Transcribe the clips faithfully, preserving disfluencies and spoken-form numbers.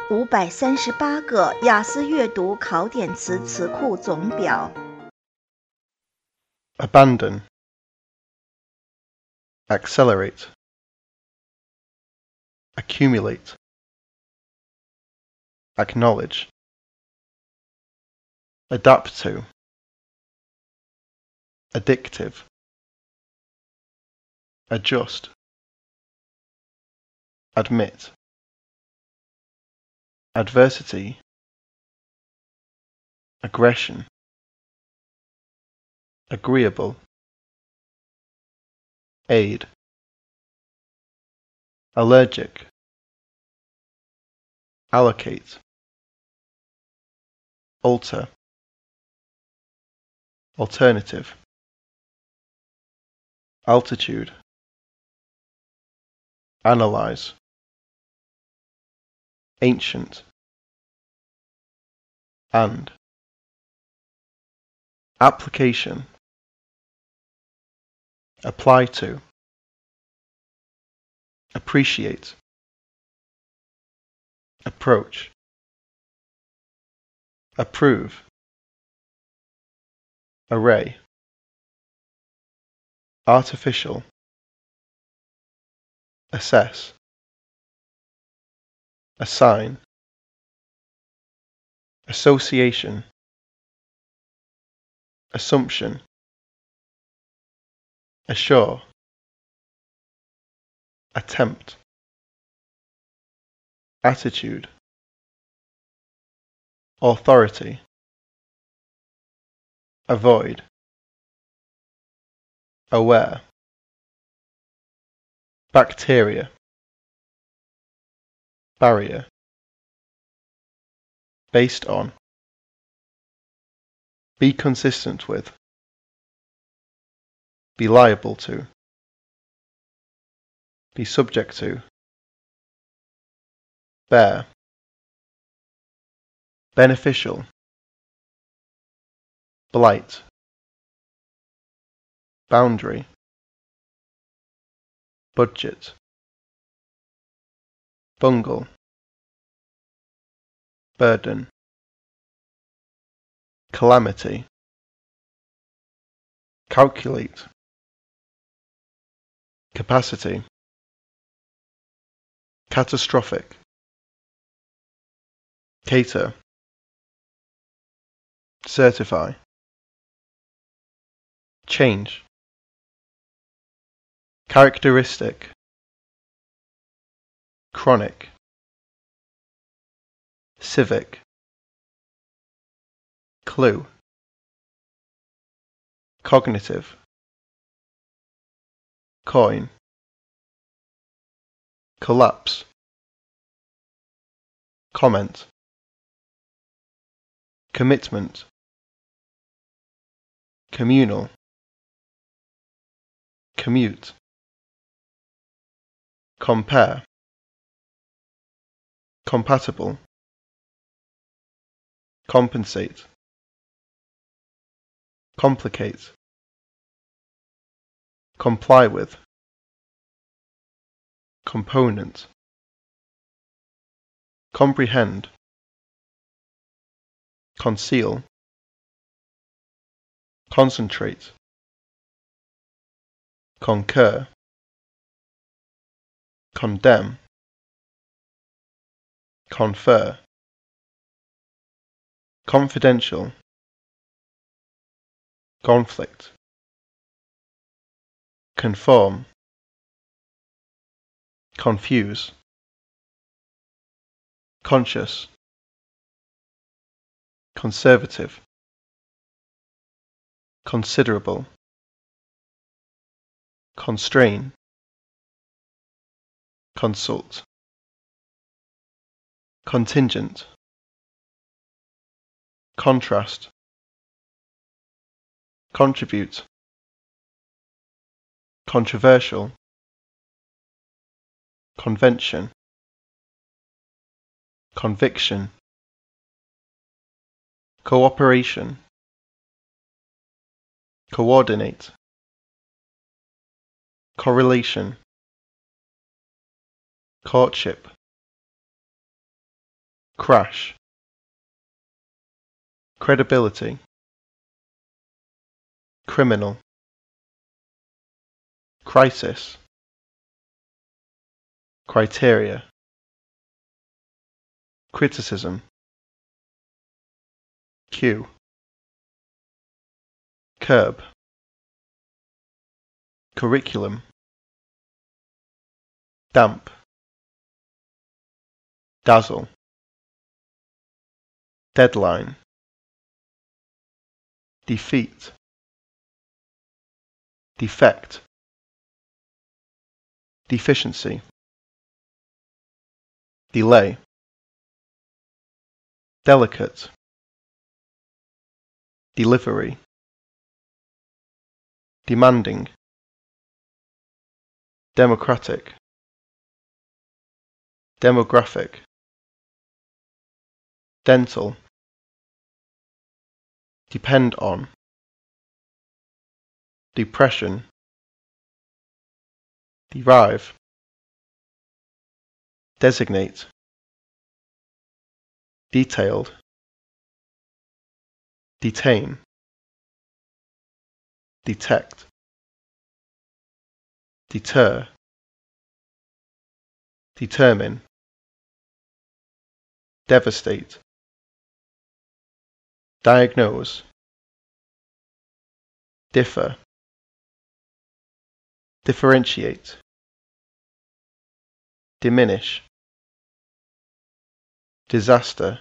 五百三十八个雅思阅读考点词词库总表。 abandon, accelerate, accumulate, acknowledge, adapt to, addictive, adjust, admit, adversity, aggression, agreeable, aid, allergic, allocate, alter, alternative, altitude, analyze, ancient, and, application, apply to, appreciate, approach, approve, array, artificial, assess, assign, association, assumption, assure, attempt, attitude, authority, avoid, aware, bacteria, barrier, based on, be consistent with, be liable to, be subject to, bear, beneficial, blight, boundary, budget, bungle, burden, calamity, calculate, capacity, catastrophic, cater, certify, change, characteristic, chronic, civic, clue, cognitive, coin, collapse, comment, commitment, communal, commute, compare, compatible, compensate, complicate, comply with, component, comprehend, conceal, concentrate, concur, condemn, confer, confidential, conflict, conform, confuse, conscious, conservative, considerable, constrain, consult, contingent, contrast, contribute, controversial, convention, conviction, cooperation, coordinate, correlation, courtship, crash, credibility, criminal, crisis, criteria, criticism, cue, curb, curriculum, damp, dazzle, deadline, defeat, defect, deficiency, delay, delicate, delivery, demanding, democratic, demographic, dental, depend on, depression, derive, designate, detailed, detain, detect, deter, determine, devastate, diagnose, differ, differentiate, diminish, disaster,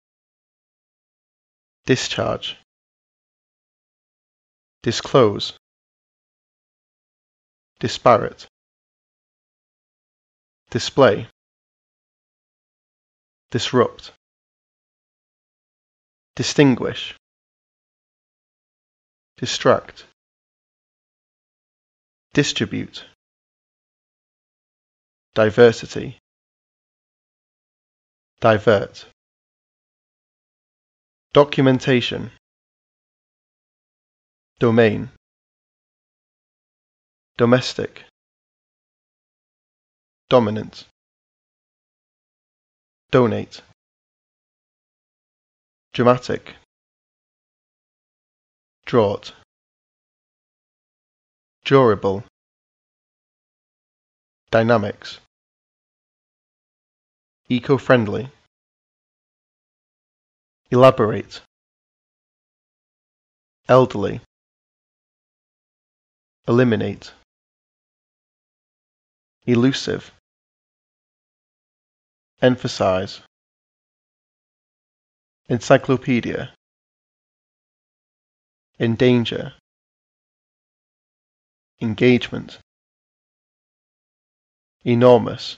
discharge, disclose, disparate, display, disrupt, distinguish, distract, distribute, diversity, divert, documentation, domain, domestic, dominant, donate, dramatic, draught, durable, dynamics, eco-friendly, elaborate, elderly, eliminate, elusive, emphasize, encyclopedia, endanger, engagement, enormous,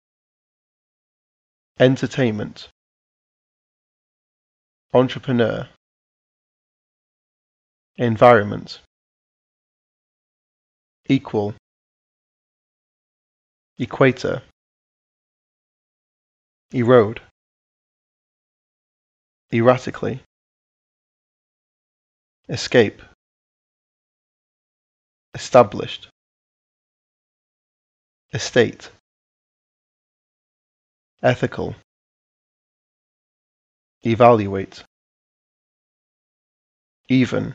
entertainment, entrepreneur, environment, equal, equator, erode, erratically, escape, established, estate, ethical, evaluate, even,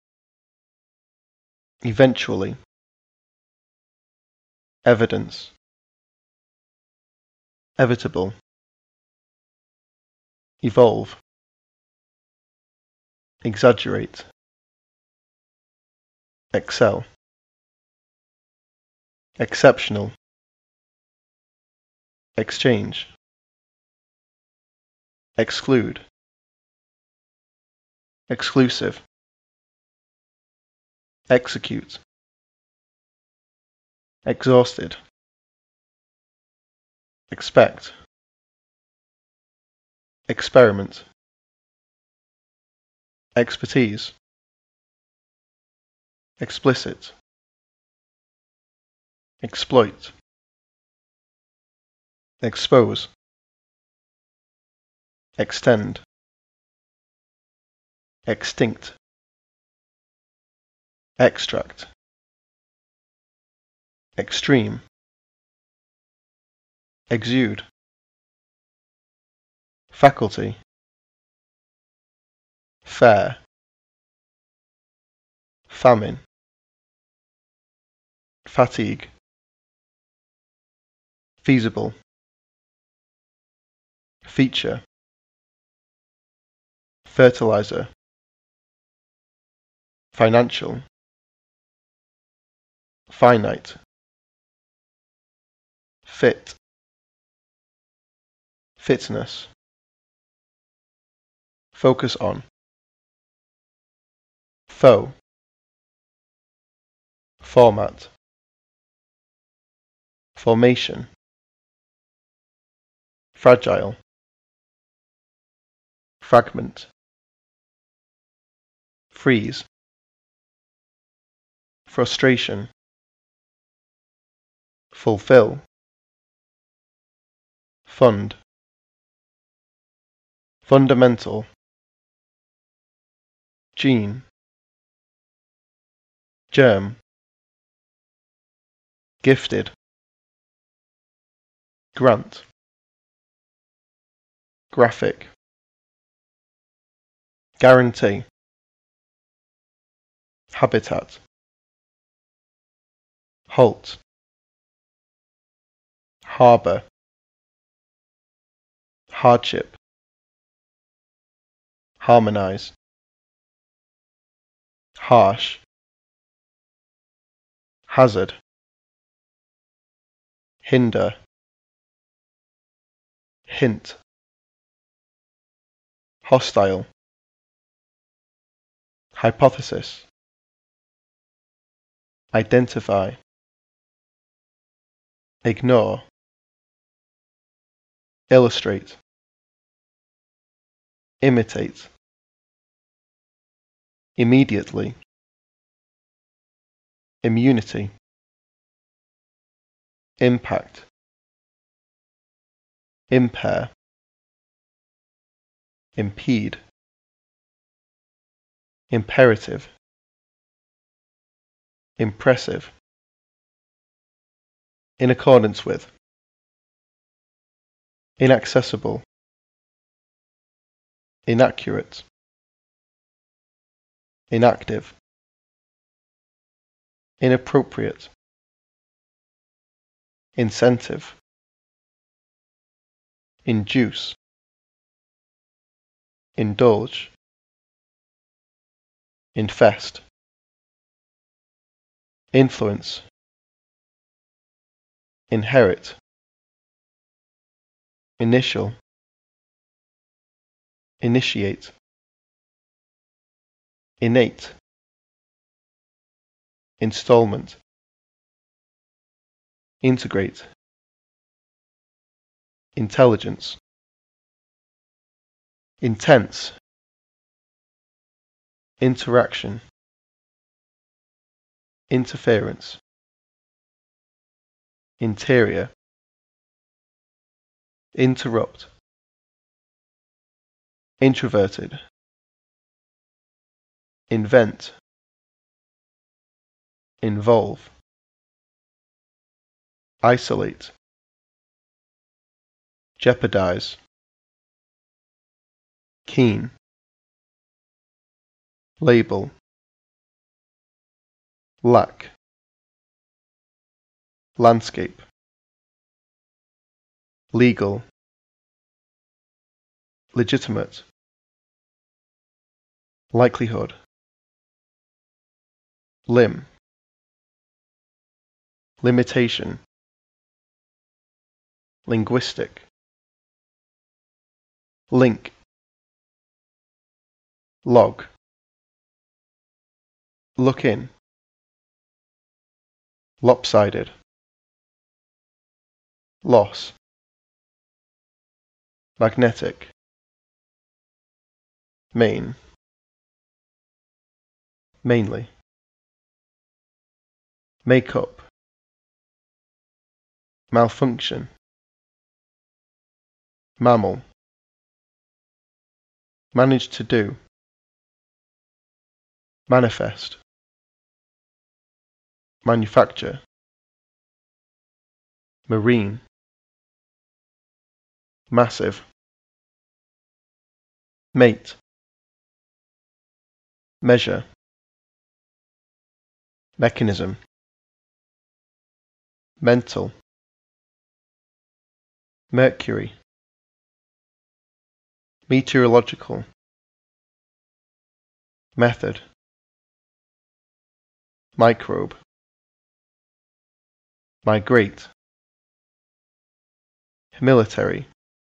eventually, evidence, evitable, evolve, exaggerate, excel, exceptional, exchange, exclude, exclusive, execute, exhausted, expect, experiment, expertise, explicit, exploit, expose, extend, extinct, extract, extreme, exude, faculty, fair, famine, fatigue, feasible, feature, fertilizer, financial, finite, fit, fitness, focus on, foe, format, formation, fragile, fragment, freeze, frustration, fulfill, fund, fundamental, gene, germ, gifted, grant, graphic, guarantee, habitat, halt, harbour, hardship, harmonize, harsh, hazard, hinder, hint, hostile, hypothesis, identify, ignore, illustrate, imitate, immediately, immunity, impact, impair, impede, imperative, impressive, in accordance with, inaccessible, inaccurate, inactive, inappropriate, incentive, induce, indulge, infest, influence, inherit, initial, initiate, innate, installment, integrate, intelligence, intense, interaction, interference, interior, interrupt, introverted, invent, involve, isolate, jeopardize, keen, label, lack, landscape, legal, legitimate, likelihood, limb, limitation, linguistic, link, log, look in, lopsided, loss, magnetic, main, mainly, make up, malfunction, mammal, manage to do, manifest, manufacture, marine, massive, mate, measure, mechanism, mental, mercury, meteorological, method, microbe, migrate, military,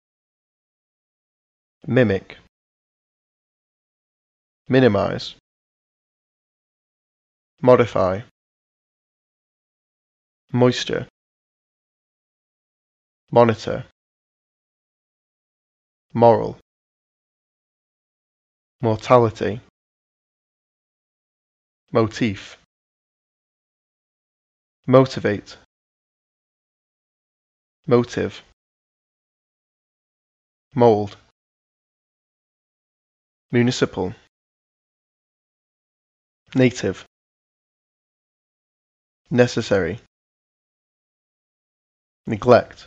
mimic, minimize, modify, moisture, monitor, moral, mortality, motif, motivate, motive, mold, municipal, native, necessary, neglect,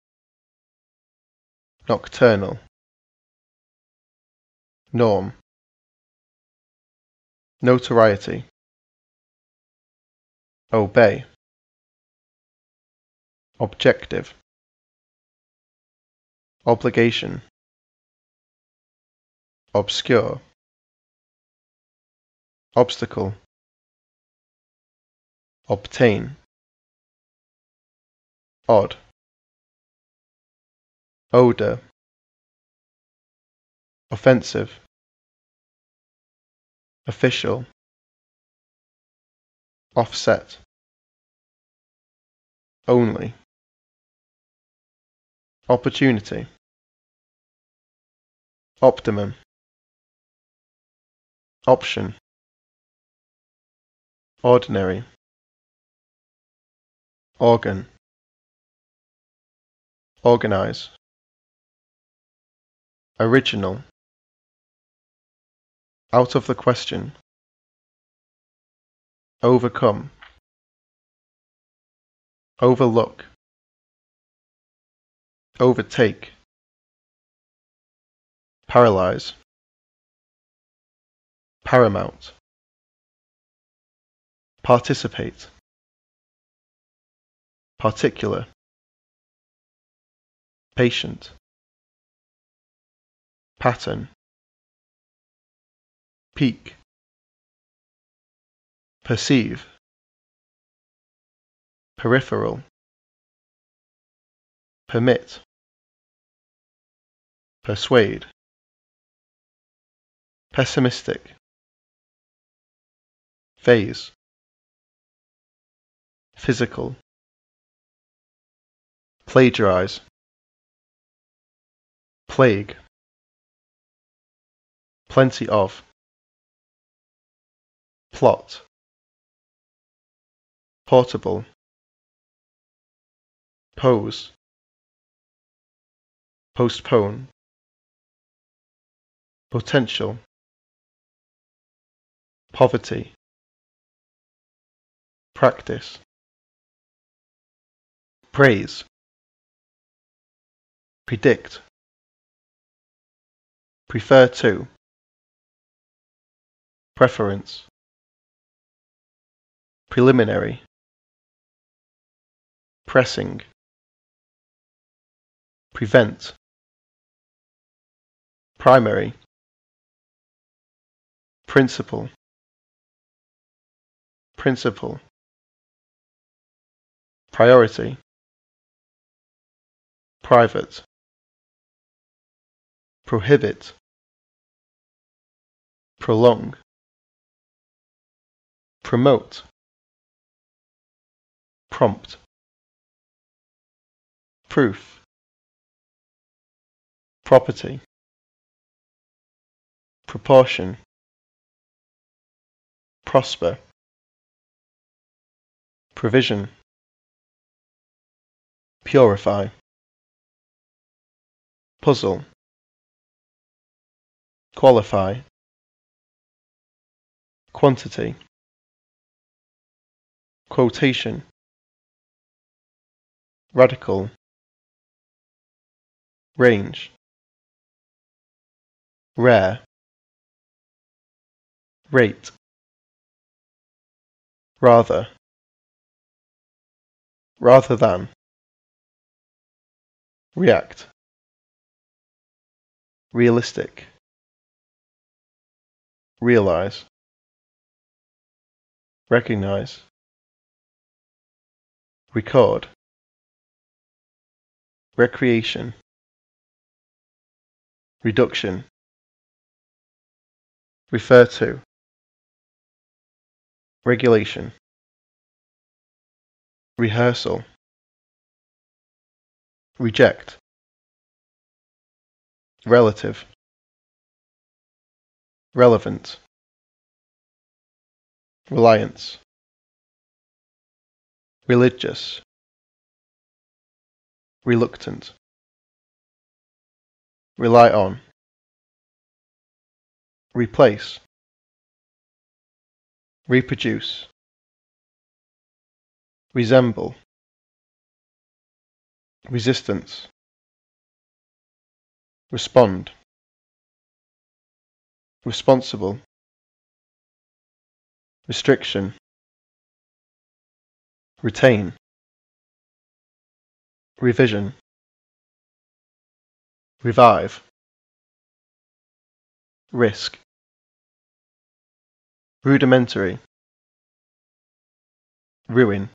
nocturnal, norm, notoriety, obey, objective, obligation, obscure, obstacle, obtain, odd, odor, offensive, official, offset, only, opportunity, optimum, option, ordinary, organ, organize, original, out of the question, overcome, overlook, overtake, paralyze, paramount, participate, particular, patient, pattern, peak, perceive, peripheral, permit, persuade, pessimistic, phase, physical, plagiarize, plague, plenty of, plot, portable, pose, postpone, potential, poverty, practice, praise, predict, prefer to, preference, preliminary, pressing, prevent, primary, principle, principle, priority, private, prohibit, prolong, promote, prompt, proof, property, proportion, prosper, provision, purify, puzzle, qualify, quantity, quotation, radical, range, rare, rate, rather, rather than, react, realistic, realize, recognize, record, recreation, reduction, refer to, regulation, rehearsal, reject, relative, relevant, reliance, religious, reluctant, rely on, replace, reproduce, resemble, resistance, respond, responsible, restriction, retain, revision, revive, risk, rudimentary, ruin,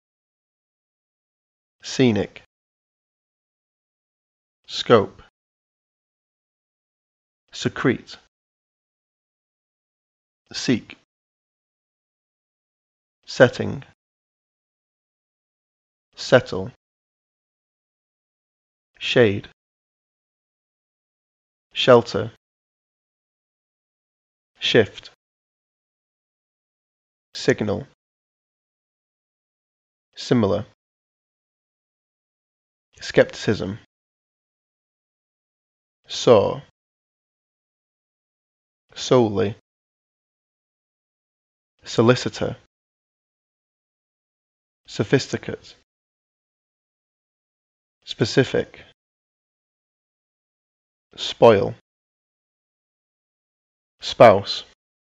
scenic, scope, secrete, seek, setting, settle, shade, shelter, shift, signal, similar, skepticism, saw, solely, solicitor, sophisticate, specific, spoil, spouse,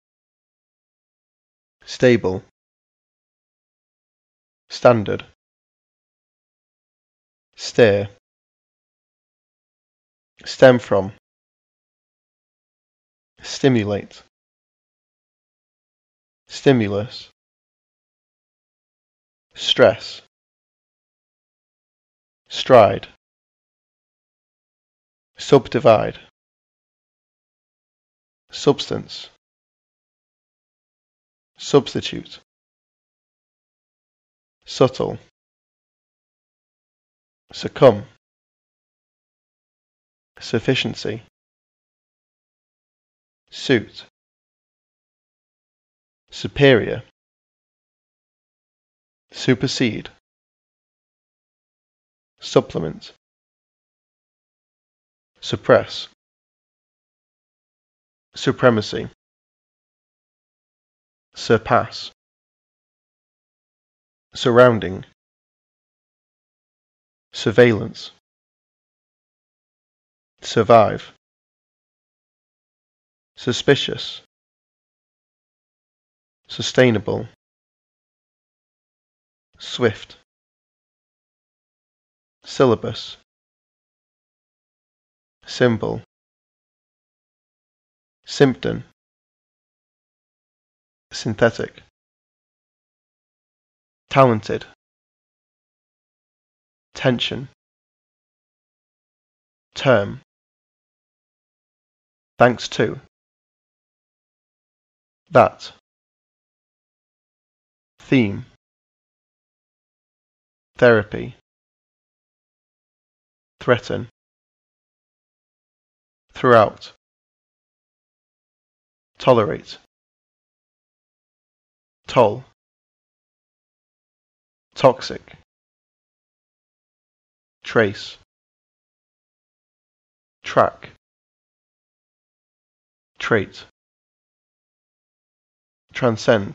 stable, standard, steer, stem from, stimulate, stimulus, stress, stride, subdivide, substance, substitute, subtle, succumb, sufficiency, suit, superior, supersede, supplement, suppress, supremacy, surpass, surrounding, surveillance, survive, suspicious, sustainable, swift, syllabus, symbol, symptom, synthetic, talented, tension, term, thanks to, that, theme, therapy, threaten, throughout, tolerate, toll, toxic, trace, track, trait, transcend,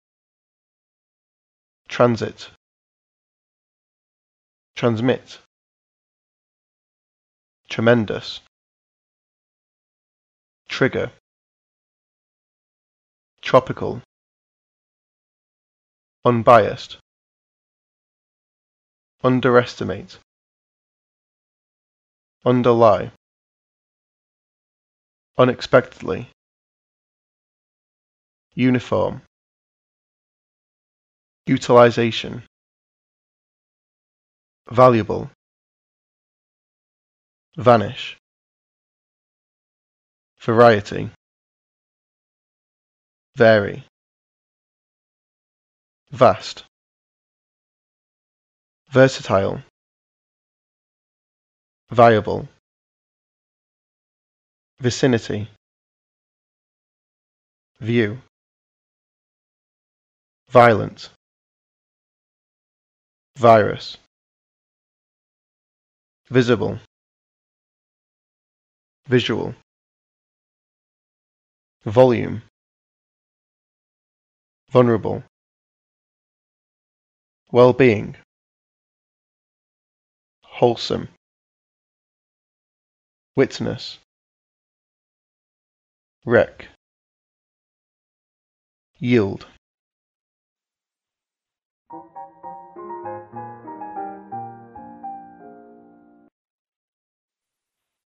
transit, transmit, tremendous, trigger, tropical, unbiased, underestimate, underlie, unexpectedly, uniform, utilization, valuable, vanish, variety, vary, vast, versatile, viable, vicinity, view, violent, virus, visible, visual, volume, vulnerable, well-being, wholesome, witness, wreck, yield.